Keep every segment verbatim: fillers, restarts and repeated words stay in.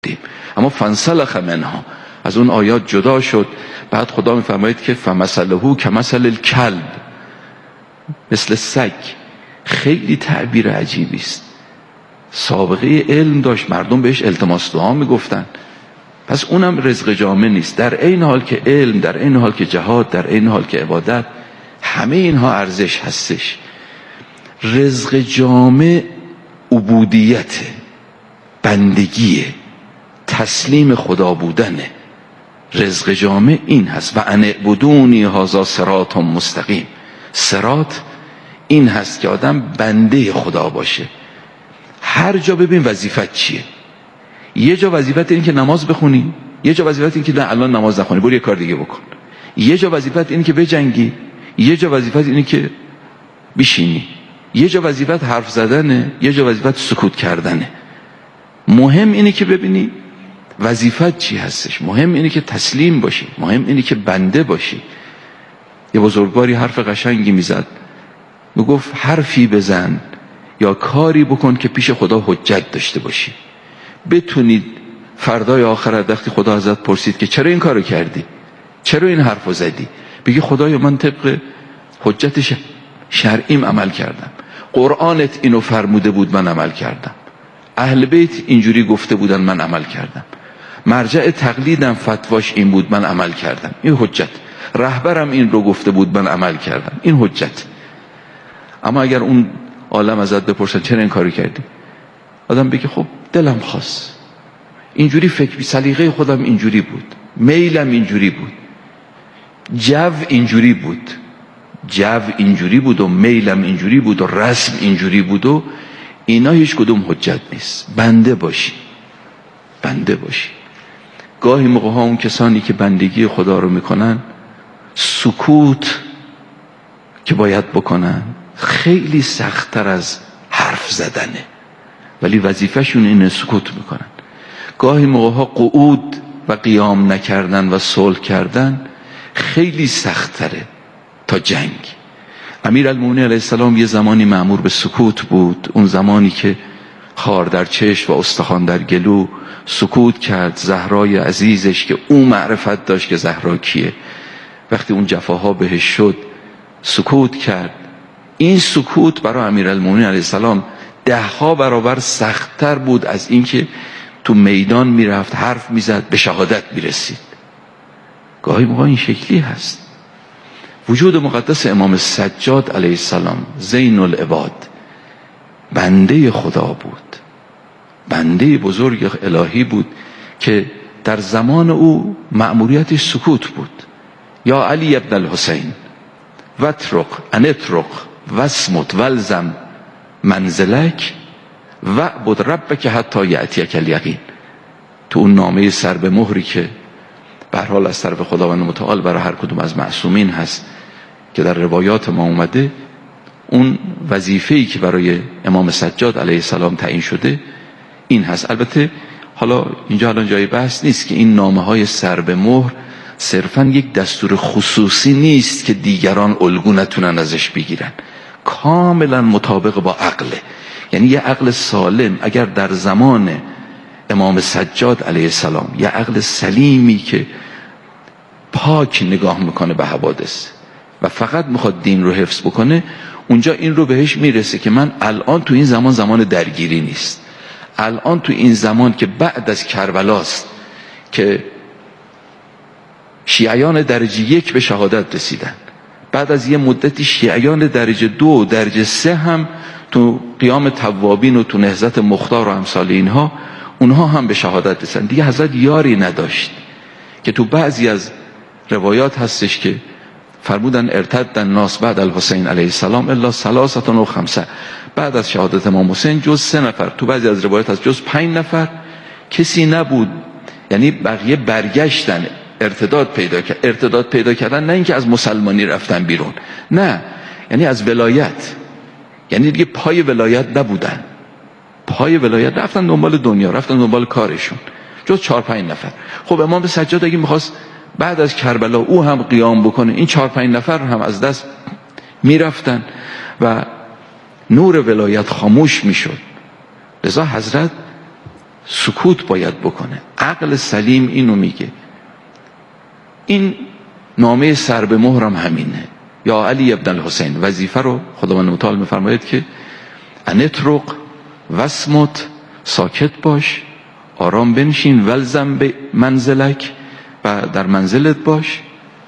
گفتیم. اما فانسلخ منها، از اون آیات جدا شد. بعد خدا میفرماید که فمثله کمثل الکلب، مثل سگ. خیلی تعبیر عجیبی است. سابقه علم داشت، مردم بهش التماس دعا میگفتن. پس اونم رزق جامع نیست. در این حال که علم، در این حال که جهاد، در این حال که عبادت، همه اینها ارزش هستش. رزق جامع عبودیت، بندگی، تسلیم خدا بودنه. رزق جامع این هست. و ان اعبدونی هذا صراط مستقیم. صراط این هست که آدم بنده خدا باشه. هر جا ببین وظیفت چیه. یه جا وظیفت این که نماز بخونی، یه جا وظیفت این که نه الان نماز نخونی، برو یه کار دیگه بکن. یه جا وظیفت این که بجنگی، یه جا وظیفت اینه که بشینی، یه جا وظیفت حرف زدنه، یه جا وظیفت سکوت کردنه. مهم اینه که ببینی وظیفت چی هستش. مهم اینه که تسلیم باشی، مهم اینه که بنده باشی. یه بزرگواری حرف قشنگی میزد، میگفت حرفی بزن یا کاری بکن که پیش خدا حجت داشته باشی. بتونید فردای آخرت وقتی خدا ازت پرسید که چرا این کارو کردی، چرا این حرفو زدی، بگی خدایا من طبق حجت شرعیم عمل کردم، قرآنت اینو فرموده بود من عمل کردم، اهل بیت اینجوری گفته بودن من عمل کردم، مرجع تقلیدم فتواش این بود من عمل کردم، این حجت، رهبرم این رو گفته بود من عمل کردم، این حجت. اما اگر اون عالم ازت بپرسن چرا این کارو کردی، آدم بگه خب دلم خواست، اینجوری فکر، سلیقه خودم اینجوری بود، میلم اینجوری بود، جو اینجوری بود، جو اینجوری بود و میلم اینجوری بود و رسم اینجوری بود و اینا هیچ کدوم حجت نیست. بنده باشی، بنده باشی. گاهی موقع ها اون کسانی که بندگی خدا رو میکنن سکوت که باید بکنن خیلی سخت‌تر از حرف زدنه، ولی وظیفه‌شون اینه سکوت میکنن. گاهی موقع ها قعود و قیام نکردن و صلح کردن خیلی سخت‌تره تا جنگ. امیرالمومنین علیه السلام یه زمانی مأمور به سکوت بود، اون زمانی که خار در چشم و استخوان در گلو سکوت کرد. زهرای عزیزش که اون معرفت داشت که زهرا کیه، وقتی اون جفاها بهش شد سکوت کرد. این سکوت برای امیرالمومنین علیه السلام ده ها برابر سخت‌تر بود از این که تو میدان میرفت حرف میزد به شهادت میرسید. گاهی موقع این شکلی هست. وجود مقدس امام سجاد علیه السلام زین العباد بنده خدا بود، بنده بزرگ الهی بود که در زمان او مأموریتش سکوت بود. یا علی ابن الحسین واترک انترک واسمت والزم منزلک و عبد ربک حتی یأتیک الیقین. تو اون نامه سر به مهری که به هر حال از طرف خداوند متعال برای هر کدوم از معصومین هست که در روایات ما اومده، اون وظیفه‌ای که برای امام سجاد علیه السلام تعیین شده این هست. البته حالا اینجا الان جای بحث نیست که این نامه های سر به مهر صرفاً یک دستور خصوصی نیست که دیگران الگو نتونن ازش بگیرن، کاملا مطابق با عقله. یعنی یه عقل سالم اگر در زمان امام سجاد علیه السلام، یه عقل سلیمی که پاک نگاه میکنه به حوادث و فقط میخواد دین رو حفظ بکنه، اونجا این رو بهش میرسه که من الان تو این زمان زمان درگیری نیست، الان تو این زمان که بعد از کربلاست که شیعیان درجه یک به شهادت رسیدن، بعد از یه مدتی شیعیان درجه دو درجه سه هم تو قیام توابین و تو نهضت مختار و امثال اینها اونها هم به شهادت رسیدن. دیگه حضرت یاری نداشت که تو بعضی از روایات هستش که فرمودن ارتد الناس بعد الحسین علیه السلام الا ثلاثه و خمسه، بعد از شهادت امام حسین جز سه نفر، تو بعضی از روایات هست جز پنج نفر کسی نبود. یعنی بقیه برگشتن، ارتداد پیدا کرد. ارتداد پیدا کردن نه اینکه از مسلمانی رفتن بیرون، نه، یعنی از ولایت، یعنی دیگه پای ولایت نبودن، پای ولایت رفتن دنبال دنیا، رفتن دنبال کارشون، جز چهار پنج نفر. خب امام سجاد اگه میخواست بعد از کربلا او هم قیام بکنه، این چهار پنج نفر هم از دست میرفتن و نور ولایت خاموش میشد. لذا حضرت سکوت باید بکنه. عقل سلیم اینو میگه. این نامه سر به مهرم همینه. یا علی ابن الحسین، وظیفه رو خداوند متعال میفرماید که انطرق واسمت، ساکت باش، آرام بنشین، ولزم به منزلک، و در منزلت باش،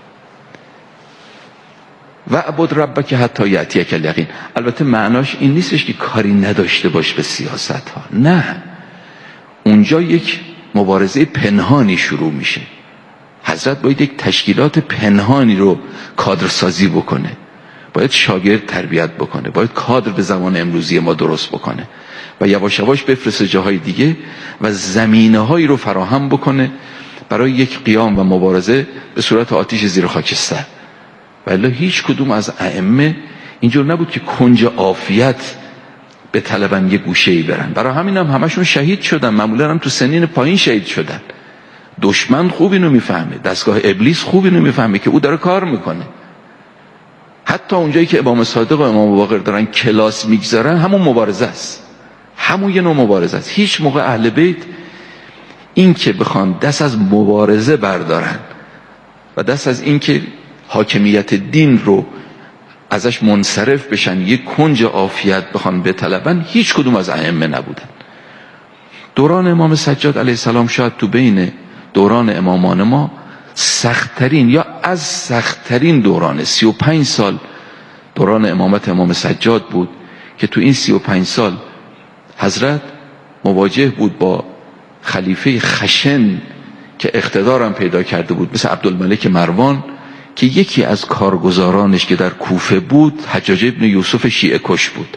و عبد ربک حتی یأتیک الیقین. البته معناش این نیستش که کاری نداشته باش به سیاست ها، نه، اونجا یک مبارزه پنهانی شروع میشه. حضرت باید یک تشکیلات پنهانی رو کادرسازی بکنه، باید شاگرد تربیت بکنه، باید کادر به زمان امروزی ما درست بکنه و یواش یواش بفرسته جاهای دیگه و زمینه هایی رو فراهم بکنه برای یک قیام و مبارزه به صورت آتش زیر خاکستر. ولی هیچ کدوم از ائمه اینجور نبود که کنج عافیت به طلبن یه گوشه‌ای برن. برای همین هم همشون شهید شدن، معمولا هم تو سنین پایین شهید شدن. دشمن خوب اینو میفهمه، دستگاه ابلیس خوب اینو میفهمه که او داره کار میکنه. حتی اونجایی که امام صادق و امام باقر دارن کلاس میگذارن، همون مبارزه است، همون یه نوع مبارزه است. هیچ موقع اهل بیت این که بخوان دست از مبارزه بردارن و دست از این که حاکمیت دین رو ازش منصرف بشن، یک کنج عافیت بخوان بطلبن، هیچ کدوم از ائمه نبودن. دوران امام سجاد علیه السلام شاید تو بین دوران امامان ما سخت‌ترین یا از سخت‌ترین دوران، سی و پنج سال دوران امامت امام سجاد بود که تو این سی و پنج سال حضرت مواجه بود با خلیفه خشن که اقتدارم پیدا کرده بود، مثل عبدالملک مروان که یکی از کارگزارانش که در کوفه بود حجاج ابن یوسف شیعه کش بود.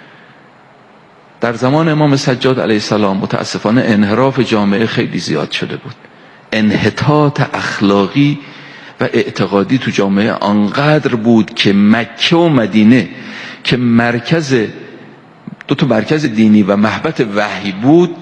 در زمان امام سجاد علیه السلام متاسفانه انحراف جامعه خیلی زیاد شده بود. انحطاط اخلاقی و اعتقادی تو جامعه آنقدر بود که مکه و مدینه که مرکز دو تا مرکز دینی و محبت وحی بود،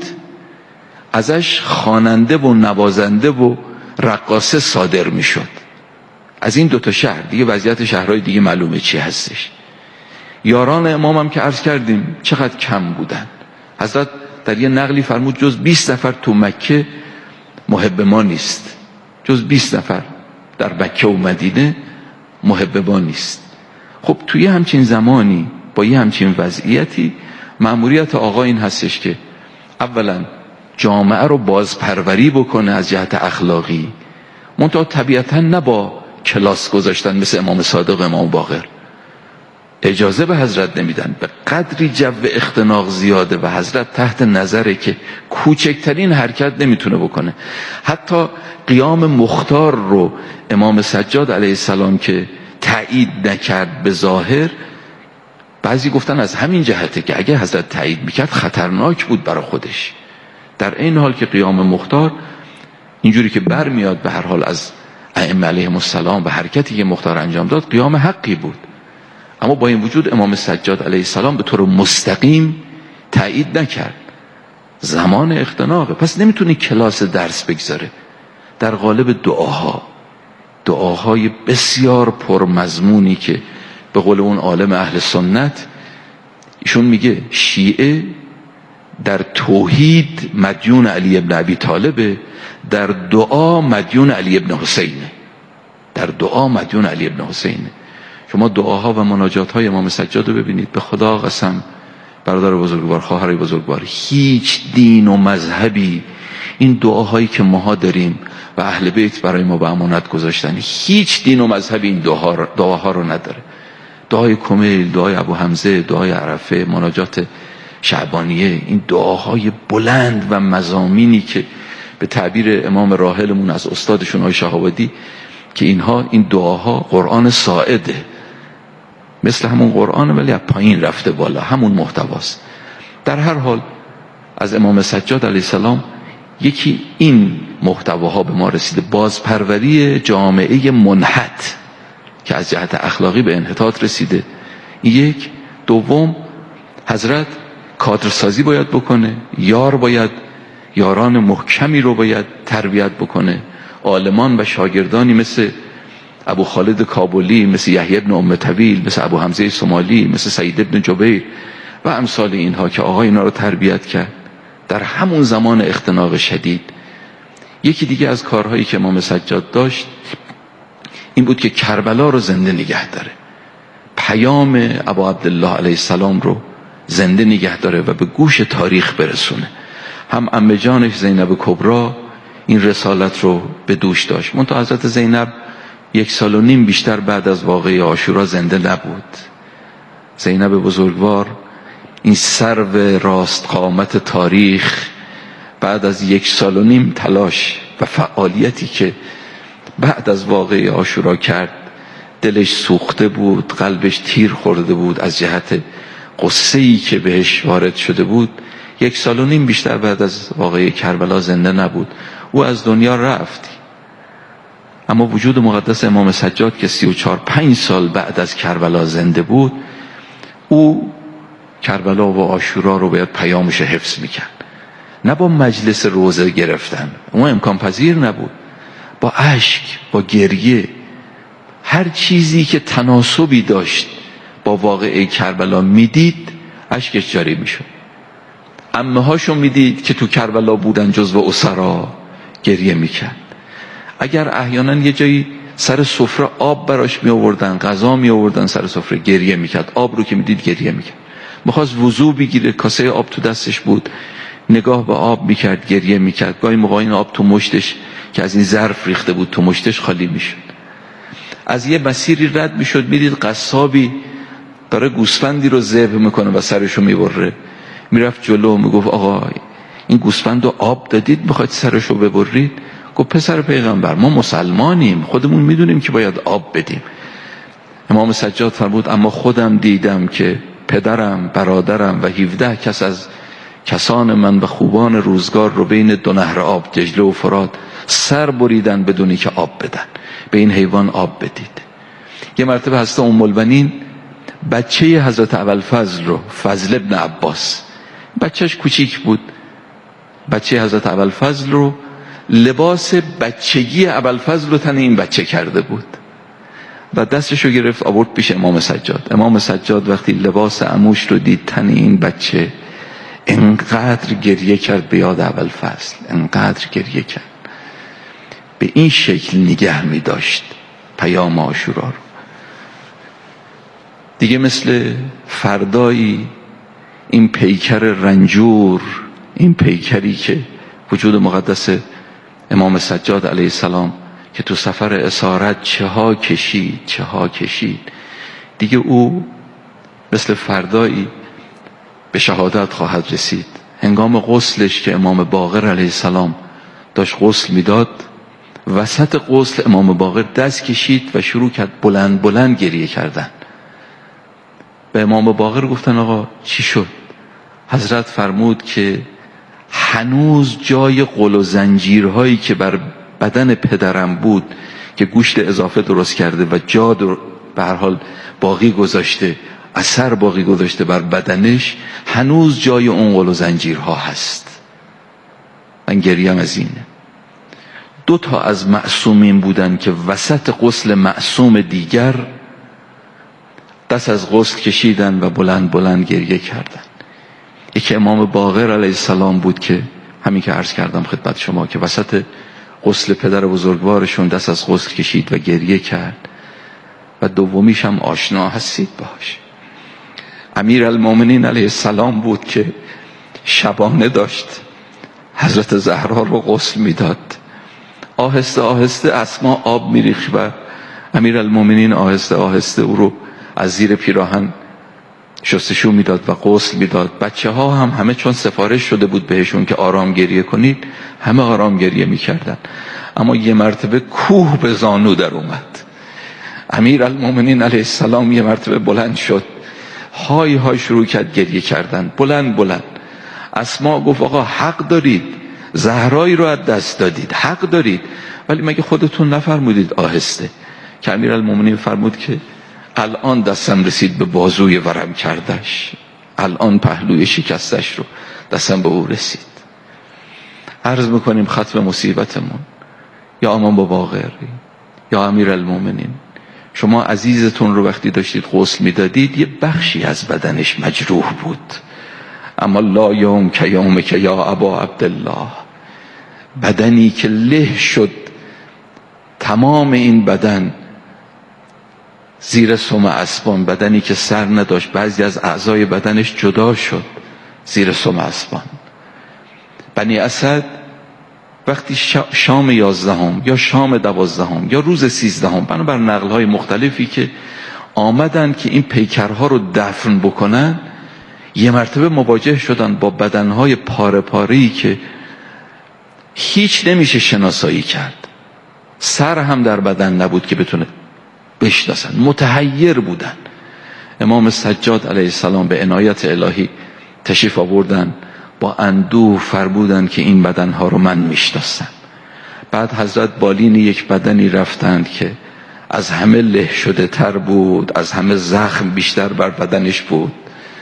ازش خواننده و نوازنده و رقاصه صادر میشد. از این دو تا شهر دیگه وضعیت شهرهای دیگه معلومه چی هستش. یاران امام هم که عرض کردیم چقدر کم بودن. حضرت در یه نقلی فرمود جز بیست نفر تو مکه محب ما نیست، جز بیست نفر در مکه و مدینه محب ما نیست. خب توی همچین زمانی با یه همچین وضعیتی مأموریت آقا این هستش که اولا جامعه رو بازپروری بکنه از جهت اخلاقی، منتها طبیعتا نه با کلاس گذاشتن مثل امام صادق و امام باقر. اجازه به حضرت نمیدن، به قدری جو اختناق زیاده و حضرت تحت نظره که کوچکترین حرکت نمیتونه بکنه. حتی قیام مختار رو امام سجاد علیه السلام که تایید نکرد به ظاهر، بعضی گفتن از همین جهته که اگه حضرت تایید میکرد خطرناک بود برای خودش. در این حال که قیام مختار اینجوری که برمیاد به هر حال از ائمه علیهم السلام و حرکتی که مختار انجام داد قیام حقی بود، اما با این وجود امام سجاد علیه السلام به طور مستقیم تایید نکرد. زمان اختناقه، پس نمیتونی کلاس درس بگذاره. در قالب دعاها، دعاهای بسیار پرمضمونی که به قول اون عالم اهل سنت ایشون میگه شیعه در توحید مدیون علی ابن ابی طالبه، در دعا مدیون علی ابن حسینه، در دعا مدیون علی ابن حسینه. شما دعاها و مناجات های امام سجاد رو ببینید، به خدا قسم برادر بزرگوار، خواهر بزرگوار، هیچ دین و مذهبی این دعاهایی که ماها داریم و اهل بیت برای ما به امانت گذاشتن، هیچ دین و مذهبی این دعاها, دعاها رو نداره. دعای کمیل، دعای ابو حمزه، دعای عرفه، مناجات شعبانیه، این دعاهای بلند و مضامینی که به تعبیر امام راحلمون از استادشون آقای شهابادی که اینها این دعاها قرآن ساعده، مثل همون قرآن ولی از پایین رفته بالا، همون محتواست. در هر حال از امام سجاد علیه السلام یکی این محتواها به ما رسیده، بازپروری جامعه منحط که از جهت اخلاقی به انحطاط رسیده. یک. دوم، حضرت کادرسازی باید بکنه، یار باید یاران محکمی رو باید تربیت بکنه، عالمان و شاگردانی مثل ابو خالد کابلی، مثل یحیی ابن ام طویل، مثل ابو حمزه سمالی، مثل سعید ابن جبیر و امثال اینها که آقا اینا رو تربیت کرد. در همون زمان اختناق شدید. یکی دیگه از کارهایی که امام سجاد داشت این بود که کربلا رو زنده نگه داره، پیام ابا عبدالله علیه السلام رو زنده نگه داره و به گوش تاریخ برسونه. هم عمه جانش زینب کبرا این رسالت رو به دوش داشت، منتها حضرت زینب یک سال و نیم بیشتر بعد از واقعه عاشورا زنده نبود. زینب بزرگوار، این سرو راست قامت تاریخ، بعد از یک سال و نیم تلاش و فعالیتی که بعد از واقعه عاشورا کرد، دلش سوخته بود، قلبش تیر خورده بود از جهت قصه‌ای که بهش وارد شده بود. یک سال و نیم بیشتر بعد از واقعه کربلا زنده نبود، او از دنیا رفت. اما وجود مقدس امام سجاد که سی و چهار پنج سال بعد از کربلا زنده بود، او کربلا و عاشورا رو باید پیامش حفظ میکرد، نه با مجلس روزه گرفتن، اون امکان پذیر نبود، با اشک، با گریه، هر چیزی که تناسبی داشت با واقعه کربلا میدید اشکش جاری میشد. عمه هاشو میدید که تو کربلا بودن جزو اسرا، گریه میکرد. اگر احیانا یه جایی سر سفره آب براش می آوردن، غذا می آوردن سر سفره، گریه میکرد. آب رو که میدید گریه میکرد. میخواست وضو بگیره، کاسه آب تو دستش بود، نگاه به آب میکرد، گریه میکرد. گاهی موقع این آب تو مشتش که از این ظرف ریخته بود تو مشتش خالی میشد. از یه مسیری رد میشد، میدید قصابی داره گوسفندی رو ذبح میکنه و سرشو میبره، میرفت جلو میگفت آقا این گوسفند رو آب دادید میخواید سرشو ببرید؟ گفت پسر پیغمبر ما مسلمانیم، خودمون میدونیم که باید آب بدیم. امام سجاد فرمود اما خودم دیدم که پدرم، برادرم و هفده کس از کسان من و خوبان روزگار رو بین دو نهر آب، دجله و فرات، سر بریدن بدونی که آب بدن، به این حیوان آب بدید. یه مرتبه حضرت ام البنین بچه حضرت ابوالفضل رو، فضل ابن عباس، بچهش کوچیک بود، بچه حضرت ابوالفضل رو، لباس بچگی ابوالفضل رو تن این بچه کرده بود و دستش رو گرفت آورد پیش امام سجاد. امام سجاد وقتی لباس عموش رو دید تن این بچه، انقدر گریه کرد به یاد ابوالفضل، انقدر گریه کرد. به این شکل نگه می داشت پیام عاشورا رو. دیگه مثل فردایی این پیکر رنجور، این پیکری که وجود مقدس امام سجاد علیه السلام که تو سفر اسارت چه ها کشید چه ها کشید، دیگه او مثل فردایی به شهادت خواهد رسید. هنگام غسلش که امام باقر علیه السلام داشت غسل میداد، وسط غسل امام باقر دست کشید و شروع کرد بلند بلند گریه کردن. به امام باقر گفتن آقا چی شد؟ حضرت فرمود که هنوز جای قل و زنجیرهایی که بر بدن پدرم بود که گوشت اضافه درست کرده و جا به هر حال باقی گذاشته، اثر باقی گذاشته بر بدنش، هنوز جای اون قل و زنجیرها هست. من گریم از اینه. دو تا از معصومین بودن که وسط غسل معصوم دیگر دست از غسل کشیدن و بلند بلند گریه کردن. یکی امام باقر علیه السلام بود که همین که عرض کردم خدمت شما که وسط غسل پدر بزرگوارشون دست از غسل کشید و گریه کرد. و دومیش هم آشنا هستید باش، امیر المومنین علیه السلام بود که شبانه داشت حضرت زهرا رو غسل میداد. آهسته آهسته اسما آب میریخت و امیر المومنین آهسته آهسته او رو از زیر پیراهن شستشو میداد و غسل میداد. بچه ها هم همه چون سفارش شده بود بهشون که آرام گریه کنید، همه آرام گریه میکردن. اما یه مرتبه کوه به زانو در اومد. امیر المومنین علیه السلام یه مرتبه بلند شد، های های شروع کرد گریه کردن، بلند بلند. اسما گفت آقا حق دارید، زهرایی رو از دست دادید، حق دارید، ولی مگه خودتون نفرمودید آهسته؟ که امیر المومنین فرمود که الان دستم رسید به بازوی ورم کردش، الان پهلوی شکستش رو دستم به او رسید. عرض میکنیم ختم مصیبتمون یا امام باقر یا امیر المومنین، شما عزیزتون رو وقتی داشتید غسل میدادید یه بخشی از بدنش مجروح بود، اما لا یوم که یوم که یا ابا عبدالله. بدنی که له شد، تمام این بدن زیر سم اسبان، بدنی که سر نداشت، بعضی از اعضای بدنش جدا شد زیر سم اسبان. بنی اسد وقتی شام یازدهم یا شام دوازدهم یا روز سیزدهم، بنابر نقل‌های مختلفی که آمدن که این پیکرها رو دفن بکنن، یه مرتبه مواجه شدن با بدنهای پاره پاره‌ای که هیچ نمیشه شناسایی کرد. سر هم در بدن نبود که بتونه بشناسن، متحیر بودن. امام سجاد علیه السلام به عنایت الهی تشریف آوردن، با اندوه فرمودن که این بدنها رو من میشناسم. بعد حضرت بالین یک بدنی رفتند که از همه له شده تر بود، از همه زخم بیشتر بر بدنش بود.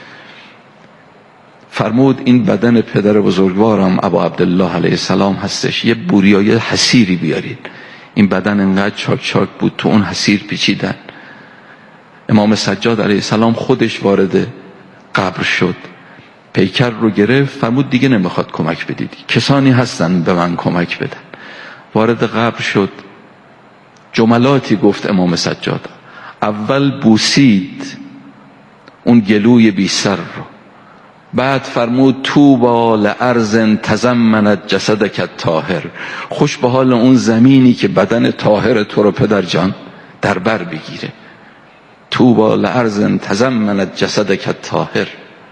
فرمود این بدن پدر بزرگوارم ابا عبدالله علیه السلام هستش، یه بوریای حسیری بیارید. این بدن انقدر چاک چاک بود، تو اون حسیر پیچیدن. امام سجاد علیه السلام خودش وارد قبر شد، پیکر رو گرفت، فرمود دیگه نمیخواد کمک بدید، کسانی هستن به من کمک بدن. وارد قبر شد، جملاتی گفت امام سجاد. اول بوسید اون گلوی بی سر رو، بعد فرمود طوبی لارض تضمنت جسدک الطاهر. خوش به حال اون زمینی که بدن طاهر تو رو پدر جان در بر بگیره. طوبی لارض تضمنت جسدک الطاهر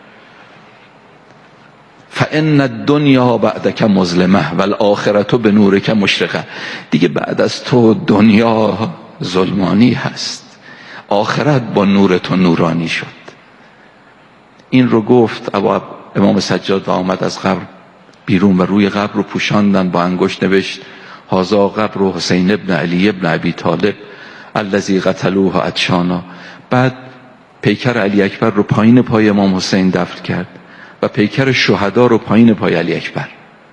فان الدنیا بعدک مظلمه والآخرة بنورک مشرقه. دیگه بعد از تو دنیا ظلمانی هست، آخرت با نور تو نورانی شد. این رو گفت امام سجاد و آمد از قبر بیرون و روی قبر رو پوشاندن، با انگشت نوشت هذا قبر حسین ابن علی ابن ابی طالب الذی قتلوه عطشانا. بعد پیکر علی اکبر رو پایین پای امام حسین دفن کرد و پیکر شهدا رو پایین پای علی اکبر.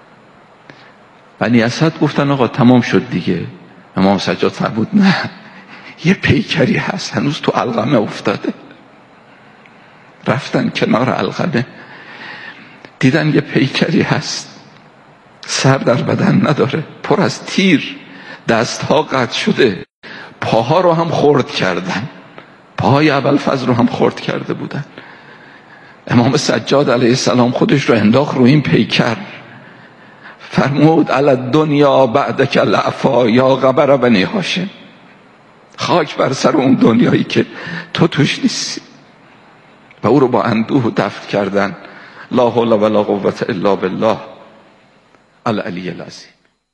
بنی اسد گفتن آقا تمام شد دیگه. امام سجاد فرمود نه، یه پیکری هست هنوز تو علقمه افتاده. رفتن کنار علقمه، دیدن یه پیکری هست، سر در بدن نداره، پر از تیر، دستها قطع شده، پاها رو هم خرد کردن، پاهای ابوالفضل رو هم خرد کرده بودن. امام سجاد علیه السلام خودش رو انداخت رو این پیکر، فرمود علی دنیا بعدک لعفا یا قبر بنی هاشم. خاک بر سر اون دنیایی که تو توش نیستی. و او رو با اندوه دفن کردن. لا حول ولا قوة الا بالله العلی العظیم.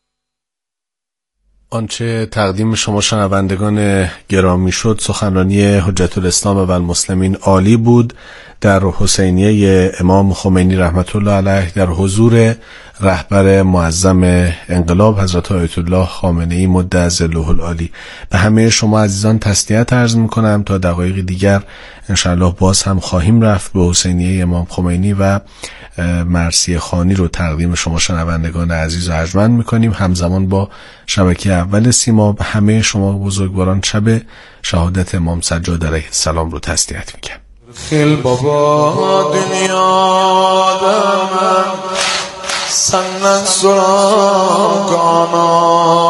آنچه تقدیم شما شنوندگان گرامی شد سخنرانی حجت الاسلام و المسلمین عالی بود در حسینیه امام خمینی رحمت الله علیه در حضور رهبر معظم انقلاب حضرت آیت الله خامنه‌ای مد ظله العالی. به همه شما عزیزان تسلیت عرض میکنم. تا دقایق دیگر انشاءالله باز هم خواهیم رفت به حسینیه امام خمینی و مرثیه خوانی رو تقدیم شما شنوندگان عزیز و ارجمند میکنیم. همزمان با شبکه اول سیما به همه شما بزرگواران شب شهادت امام سجاد علیه السلام رو تسلیت میگم. خیل بابا دنیا دمم سنن سراغانا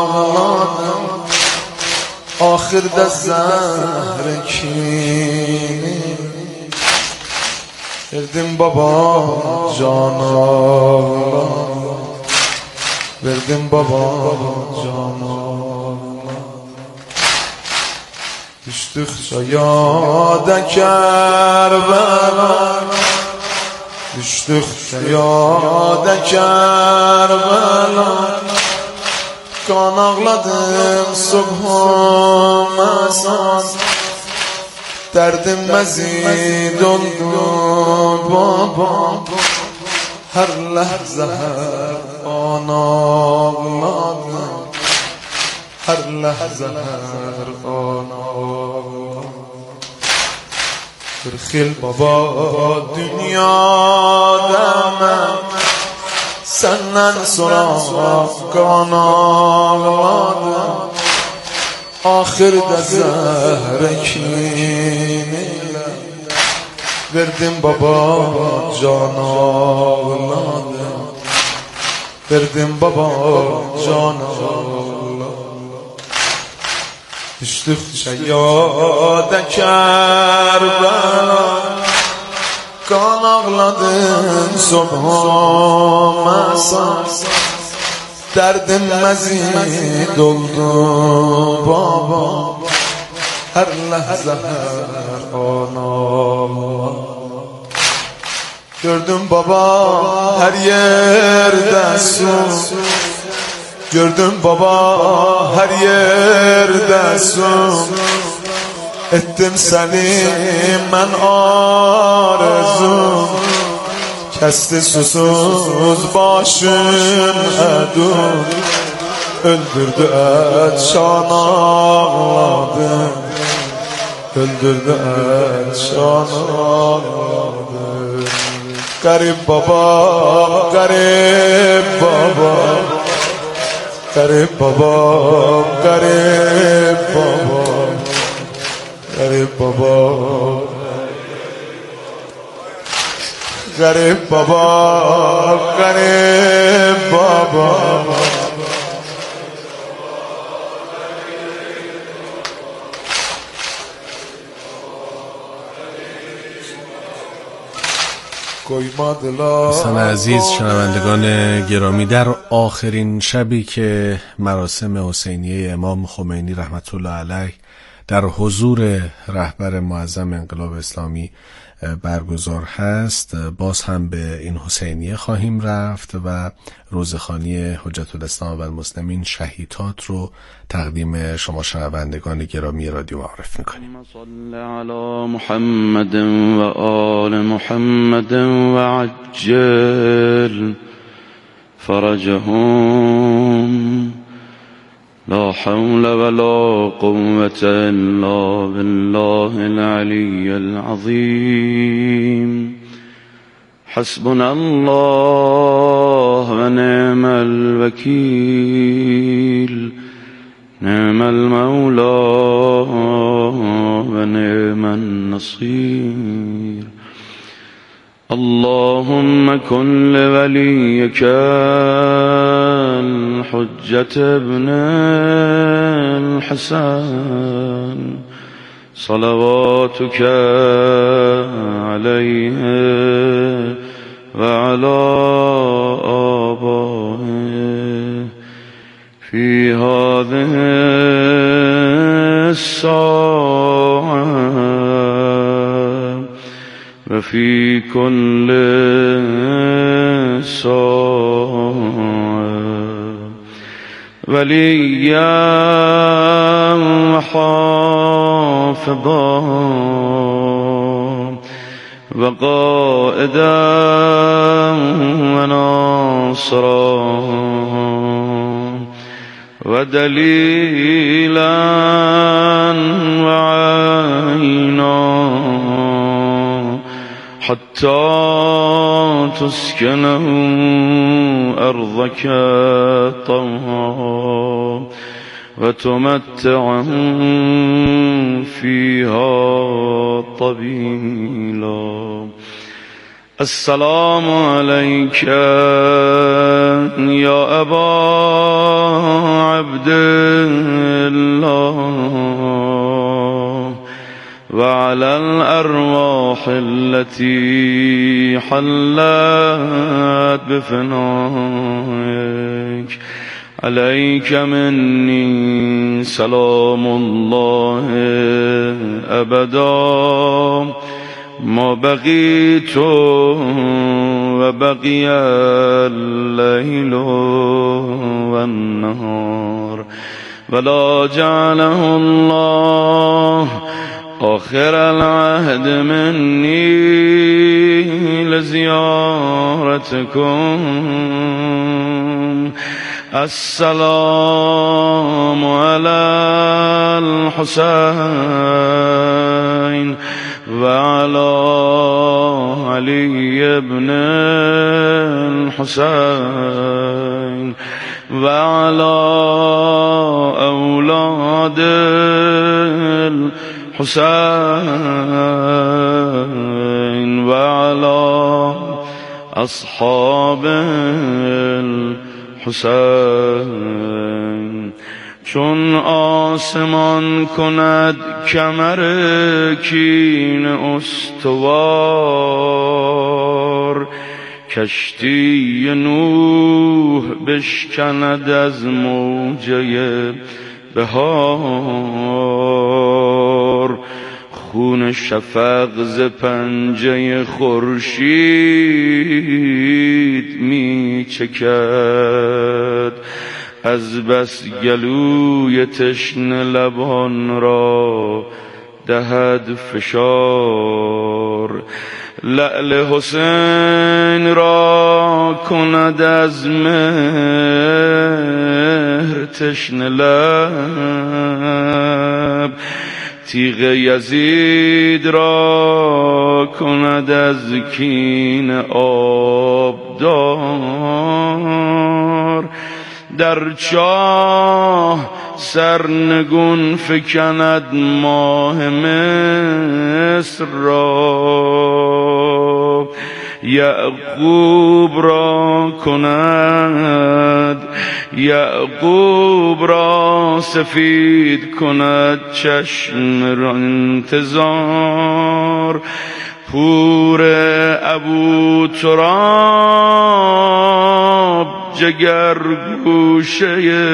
آخر دست زهر کینی بردیم بابا جانا بردیم بابا جانا düştük yada Kerbela düştük yada Kerbela kan ağladım subhum esan derdim mezid oldu baba her lehze her an ağladım her lehze her an برخیل بابا دنیا دمم سنن سراغ آغلادم آخر ده زهرکینی verdim baba can ağladı, verdim baba can ağladı. Düştük şeyyade Kerbela, kan ağladın sobhama, derdim mezid oldu baba, her lehze her ana. Gördüm baba her yerde su, gördüm baba her yerde su, ettim seni men arzu, kesti susuz başın edun, öldürdü et şan ağladı, öldürdü et şan ağladı. Garip baba, garip baba, garip baba, garip baba, garip baba, garip baba, garip baba. دوستان عزیز، شنوندگان گرامی، در آخرین شبی که مراسم حسینیه امام خمینی رحمت الله علیه در حضور رهبر معظم انقلاب اسلامی برگزار هست، باز هم به این حسینیه خواهیم رفت و روزخوانی حجت الاسلام و المسلمین شهیدات رو تقدیم شما شنوندگان گرامی رادیو معرف میکنیم. صل علی محمد و آل محمد و عجل فرجهم، لا حول ولا قوة إلا بالله العلي العظيم. حسبنا الله ونعم الوكيل، نعم المولى ونعم النصير. اللهم كن لوليك الحجة ابن الحسن صلواتك عليه وعلى آبائه في هذه الساعة وفي كل ساعة، وليا وحافظا وقائدا وناصرا ودليلا وعينا، حتى تسكنه أرضك طوعا وتمتعه فيها طويلا. السلام عليك يا أبا عبد الله، وعلى الأرواح التي حلت بفنائك، عليك مني سلام الله أبدا ما بقيت وبقي الليل والنهار، ولا جعله الله آخر العهد مني لزيارتكم. السلام على الحسين وعلى علي بن الحسين وعلى أولاد الحسين اصحاب الحسین. چون آسمان کند کمر کین استوار، کشتی نوح بشکند از موجه بهار. خون شفق ز پنجه خورشید می چکد، از بس گلوی تشنه لبان را دهد فشار. لعل حسین را کند از مهر تشنه لب، تیغ یزید را کند از کین آبدار. در چاه سرنگون فکند ماه مصر را، یعقوب را کند یعقوب را سفید کند چشم را انتظار. پور ابو تراب جگر گوشه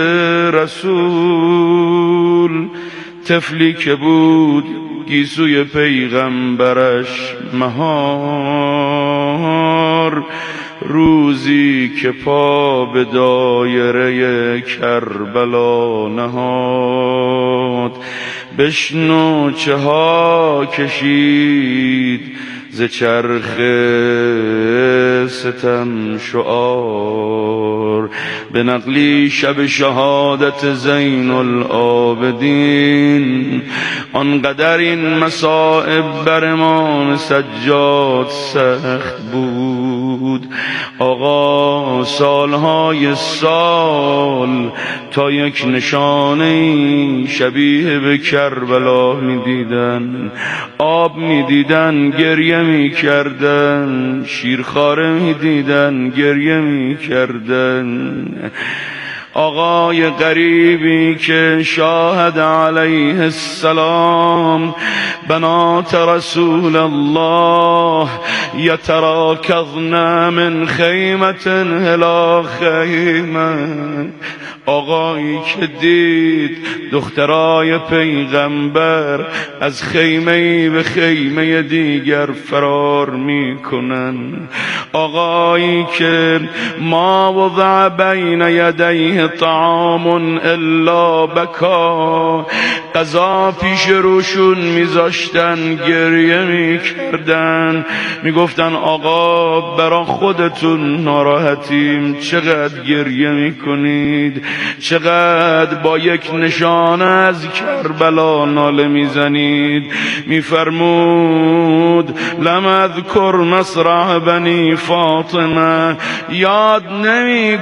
رسول، طفلی که بود گیسوی پیغمبرش مهار. روزی که پا به دایره کربلا نهاد، بشنو چه ها کشید ز چرخ ستم شعار. به نقلی شب شهادت زین العابدین، آنقدر این مصائب بر امام سجاد سخت بود. آقا سالهای سال تا یک نشانه شبیه به کربلا می دیدن، آب می دیدن گریه می کردن، شیرخواره می دیدن گریه می کردن. آقای غریبی که شاهد علیه السلام بنات رسول الله یتراکضن من خیمة الی خیمة، آقایی که دید دخترای پیغمبر از خیمه به خیمه دیگر فرار می کنن، آقایی که ما وضع بین یدیه طعام الا بکا، غذا پیش روشون میذاشتن گریه میکردن، میگفتن آقا برا خودتون ناراحتیم، چقدر گریه میکنید، چقدر با یک نشانه از کربلا ناله میزنید. میفرمود لم اذکر مصرع بنی فاطمه، یاد نمی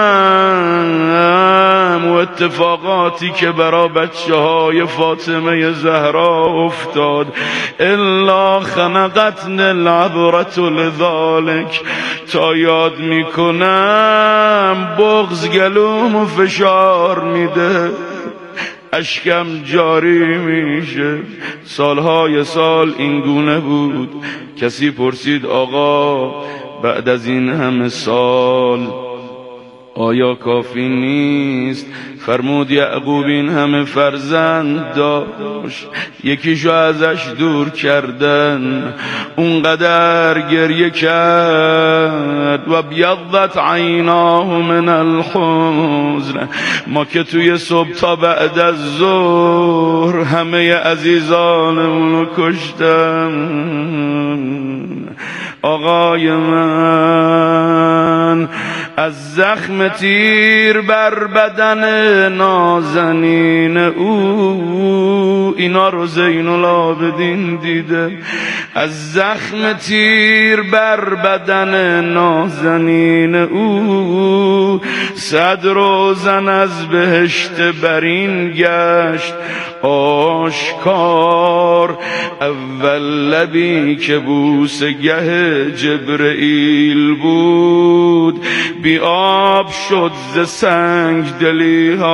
کنم و اتفاقاتی که برا بچه های فاطمه زهرا افتاد، الا خنقتن العبرة لذالک، تا یاد می کنم بغض گلوم فشار میده، اشکم جاری میشه. سالهای سال این گونه بود. کسی پرسید آقا بعد از این همه سال آیا کافی نیست؟ فرمود یعقوب این همه فرزند داشت، یکیشو ازش دور کردن، اونقدر گریه کرد و بیضت عیناه من الحزن، ما که توی صبح تا بعد از ظهر همه عزیزانمونو کشتم. آقای من از زخم تیر بر بدن نازنین او. اینا رو زین العابدین دیده. از زخم تیر بر بدن نازنین او صد روزن از بهشت برین گشت آشکار. اول لبی که بوسه گه جبرئیل بود بی آب شد ز سنگ دلی ها.